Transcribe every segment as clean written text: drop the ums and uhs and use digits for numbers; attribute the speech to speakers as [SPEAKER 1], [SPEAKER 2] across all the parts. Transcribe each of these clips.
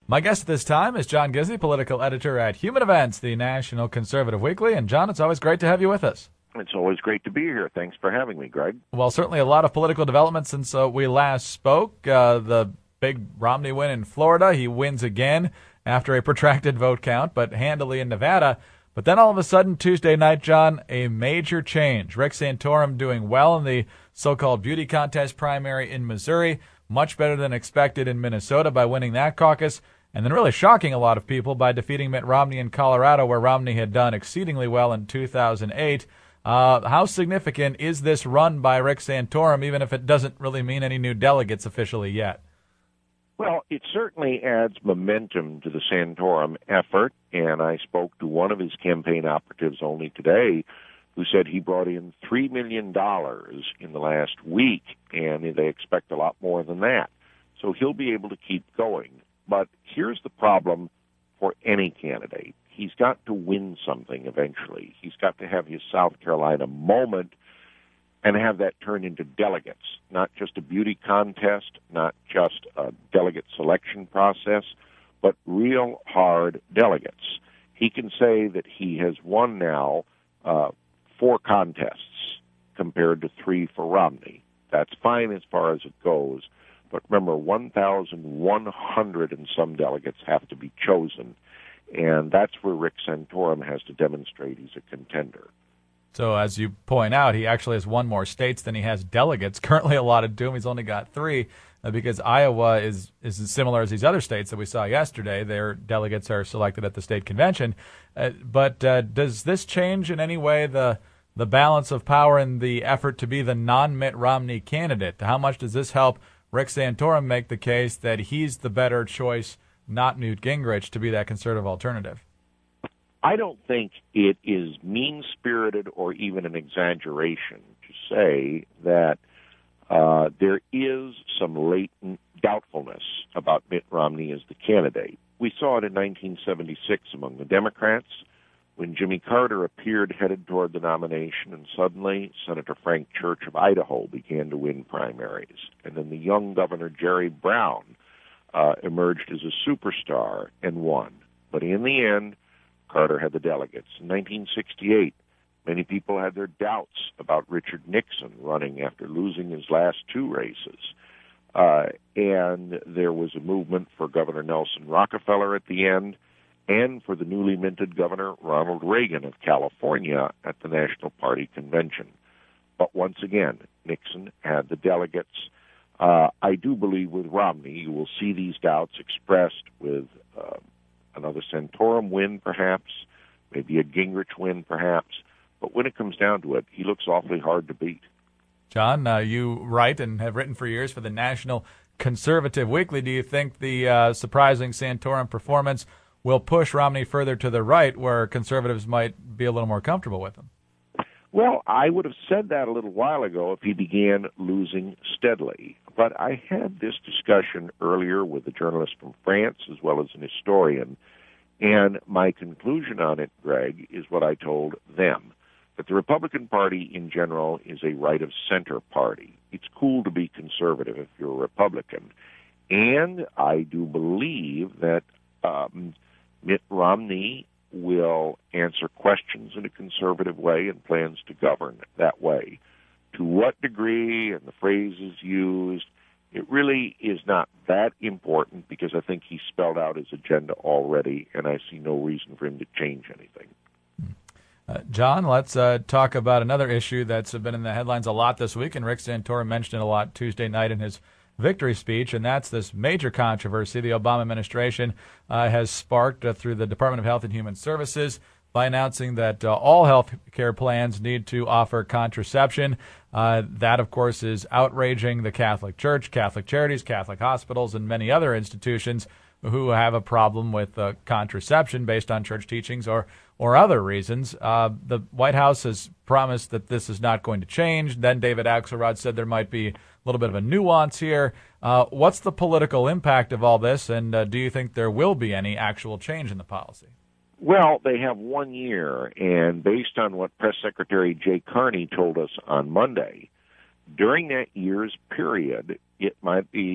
[SPEAKER 1] My guest this time is John Gizzi, political editor at Human Events, the National Conservative Weekly. And John, it's always great to have you with us.
[SPEAKER 2] It's always great to be here. Thanks for having me, Greg.
[SPEAKER 1] Well, certainly a lot of political developments since we last spoke. The big Romney win in Florida. He wins again after a protracted vote count, but handily in Nevada. But then all of a sudden, Tuesday night, John, a major change. Rick Santorum doing well in the so-called beauty contest primary in Missouri, much better than expected in Minnesota by winning that caucus, and then really shocking a lot of people by defeating Mitt Romney in Colorado, where Romney had done exceedingly well in 2008. How significant is this run by Rick Santorum, even if it doesn't really mean any new delegates officially yet?
[SPEAKER 2] Well, it certainly adds momentum to the Santorum effort, and I spoke to one of his campaign operatives only today who said he brought in $3 million in the last week, and they expect a lot more than that. So he'll be able to keep going. But here's the problem for any candidate. He's got to win something eventually. He's got to have his South Carolina moment and have that turn into delegates, not just a beauty contest, not just a delegate selection process, but real hard delegates. He can say that he has won now 4 contests compared to 3 for Romney. That's fine as far as it goes. But remember, 1,100 and some delegates have to be chosen, and that's where Rick Santorum has to demonstrate he's a contender.
[SPEAKER 1] So as you point out, he actually has won more states than he has delegates currently allotted to him. He's only got 3 because Iowa is as similar as these other states that we saw yesterday. Their delegates are selected at the state convention. But does this change in any way the balance of power in the effort to be the non-Mitt Romney candidate? How much does this help Rick Santorum make the case that he's the better choice, not Newt Gingrich, to be that conservative alternative?
[SPEAKER 2] I don't think it is mean-spirited or even an exaggeration to say that there is some latent doubtfulness about Mitt Romney as the candidate. We saw it in 1976 among the Democrats when Jimmy Carter appeared headed toward the nomination, and suddenly Senator Frank Church of Idaho began to win primaries. And then the young Governor Jerry Brown emerged as a superstar and won. But in the end, Carter had the delegates. In 1968, many people had their doubts about Richard Nixon running after losing his last 2 races. And there was a movement for Governor Nelson Rockefeller at the end, and for the newly minted Governor Ronald Reagan of California at the National Party Convention. But once again, Nixon had the delegates. I do believe with Romney, you will see these doubts expressed with another Santorum win, perhaps, maybe a Gingrich win, perhaps. But when it comes down to it, he looks awfully hard to beat.
[SPEAKER 1] John, you write and have written for years for the National Conservative Weekly. Do you think the surprising Santorum performance will push Romney further to the right, where conservatives might be a little more comfortable with him?
[SPEAKER 2] Well, I would have said that a little while ago if he began losing steadily. But I had this discussion earlier with a journalist from France as well as an historian, and my conclusion on it, Greg, is what I told them, that the Republican Party in general is a right-of-center party. It's cool to be conservative if you're a Republican. And I do believe that Mitt Romney will answer questions in a conservative way and plans to govern that way. To what degree and the phrases used, it really is not that important because I think he spelled out his agenda already, and I see no reason for him to change anything.
[SPEAKER 1] John, let's talk about another issue that's been in the headlines a lot this week, and Rick Santorum mentioned it a lot Tuesday night in his victory speech, and that's this major controversy the Obama administration has sparked through the Department of Health and Human Services by announcing that all health care plans need to offer contraception. That, of course, is outraging the Catholic Church, Catholic Charities, Catholic hospitals, and many other institutions who have a problem with contraception based on church teachings or other reasons. The White House has promised that this is not going to change. Then David Axelrod said there might be a little bit of a nuance here. What's the political impact of all this, and do you think there will be any actual change in the policy?
[SPEAKER 2] Well, they have 1 year, and based on what Press Secretary Jay Carney told us on Monday, during that year's period, it might be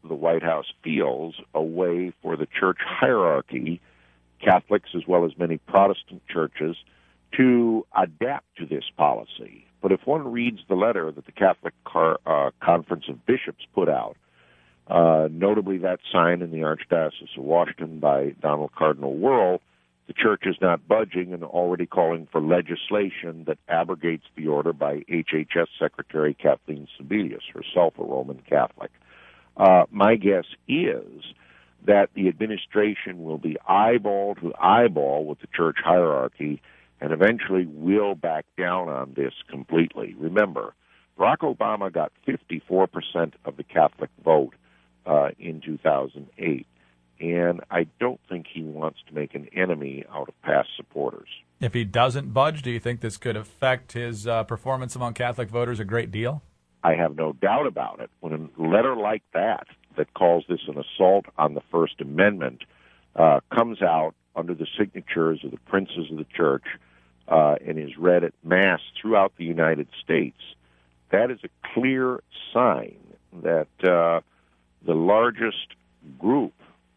[SPEAKER 2] the White House feels, a way for the church hierarchy, Catholics as well as many Protestant churches, to adapt to this policy. But if one reads the letter that the Catholic Conference of Bishops put out, notably that signed in the Archdiocese of Washington by Donald Cardinal Wuerl, the church is not budging and already calling for legislation that abrogates the order by HHS Secretary Kathleen Sebelius, herself a Roman Catholic. My guess is that the administration will be eyeball to eyeball with the church hierarchy and eventually will back down on this completely. Remember, Barack Obama got 54% of the Catholic vote in 2008, and I don't think he wants to make an enemy out of past supporters.
[SPEAKER 1] If he doesn't budge, do you think this could affect his performance among Catholic voters a great deal?
[SPEAKER 2] I have no doubt about it. When a letter like that calls this an assault on the First Amendment, comes out under the signatures of the princes of the church and is read at Mass throughout the United States, that is a clear sign that the largest group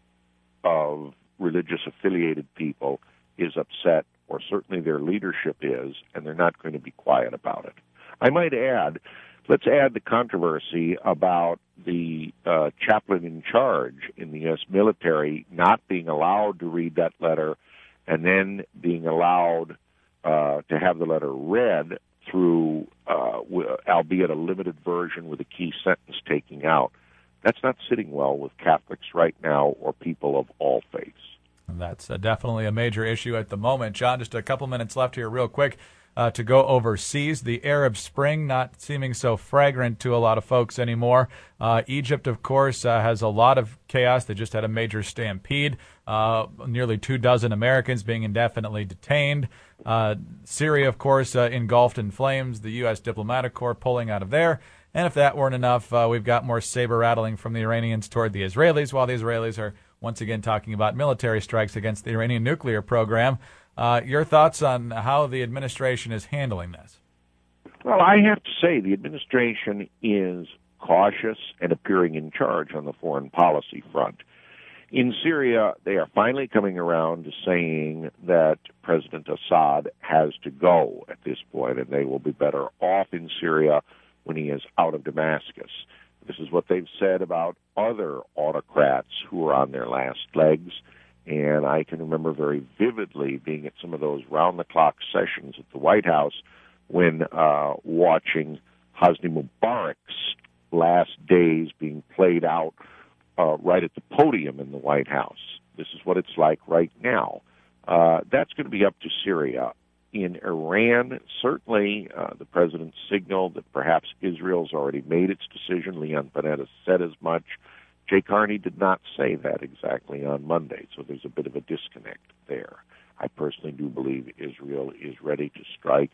[SPEAKER 2] of religious affiliated people is upset, or certainly their leadership is, and they're not going to be quiet about it. I might add, let's add the controversy about the chaplain in charge in the U.S. military not being allowed to read that letter and then being allowed to have the letter read through, albeit a limited version with a key sentence taking out. That's not sitting well with Catholics right now or people of all faiths.
[SPEAKER 1] That's definitely a major issue at the moment. John, just a couple minutes left here real quick to go overseas. The Arab Spring not seeming so fragrant to a lot of folks anymore. Egypt, of course, has a lot of chaos. They just had a major stampede. Nearly 24 Americans being indefinitely detained. Syria, of course, engulfed in flames. The U.S. Diplomatic Corps pulling out of there. And if that weren't enough, we've got more saber-rattling from the Iranians toward the Israelis, while the Israelis are once again talking about military strikes against the Iranian nuclear program. Your thoughts on how the administration is handling this?
[SPEAKER 2] Well, I have to say the administration is cautious and appearing in charge on the foreign policy front. In Syria, they are finally coming around to saying that President Assad has to go at this point, and they will be better off in Syria when he is out of Damascus. This is what they've said about other autocrats who are on their last legs, and I can remember very vividly being at some of those round-the-clock sessions at the White House when watching Hosni Mubarak's last days being played out right at the podium in the White House. This is what it's like right now. That's going to be up to Syria. In Iran, certainly the president signaled that perhaps Israel's already made its decision. Leon Panetta said as much. Jay Carney did not say that exactly on Monday, so there's a bit of a disconnect there. I personally do believe Israel is ready to strike,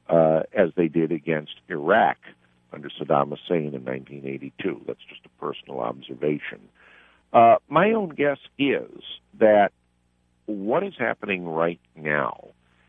[SPEAKER 2] as they did against Iraq under Saddam Hussein in 1982. That's just a personal observation. My own guess is that what is happening right now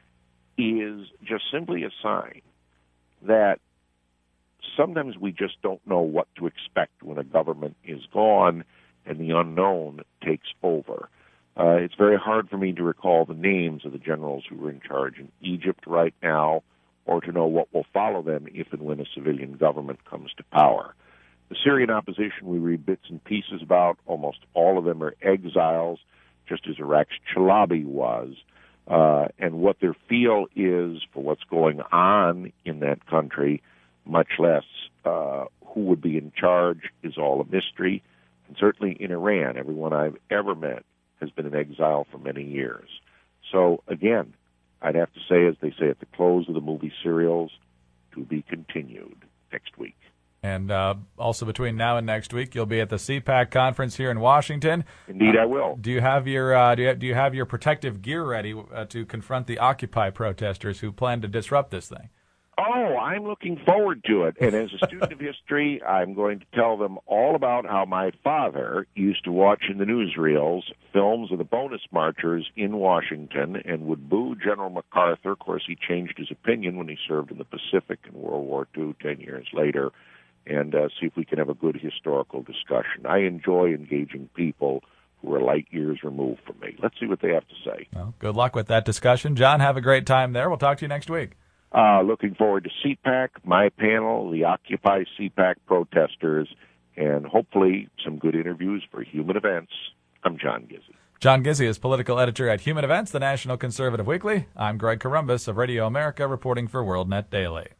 [SPEAKER 2] is just simply a sign that sometimes we just don't know what to expect when a government is gone and the unknown takes over. It's very hard for me to recall the names of the generals who are in charge in Egypt right now, or to know what will follow them if and when a civilian government comes to power. The Syrian opposition we read bits and pieces about. Almost all of them are exiles, just as Iraq's Chalabi was. And what their feel is for what's going on in that country, much less who would be in charge, is all a mystery. And certainly in Iran, everyone I've ever met has been in exile for many years. So again, I'd have to say, as they say at the close of the movie Serials, to be continued next week.
[SPEAKER 1] And also between now and next week, you'll be at the CPAC conference here in Washington.
[SPEAKER 2] Indeed, I will.
[SPEAKER 1] Do you have your do you have your protective gear ready to confront the Occupy protesters who plan to disrupt this thing?
[SPEAKER 2] Oh, I'm looking forward to it. And as a student of history, I'm going to tell them all about how my father used to watch in the newsreels films of the bonus marchers in Washington and would boo General MacArthur. Of course, he changed his opinion when he served in the Pacific in World War II 10 years later. and see if we can have a good historical discussion. I enjoy engaging people who are light years removed from me. Let's see what they have to say.
[SPEAKER 1] Well, good luck with that discussion. John, have a great time there. We'll talk to you next week.
[SPEAKER 2] Looking forward to CPAC, my panel, the Occupy CPAC protesters, and hopefully some good interviews for Human Events. I'm John Gizzi.
[SPEAKER 1] John Gizzi is political editor at Human Events, the National Conservative Weekly. I'm Greg Corombos of Radio America, reporting for WorldNet Daily.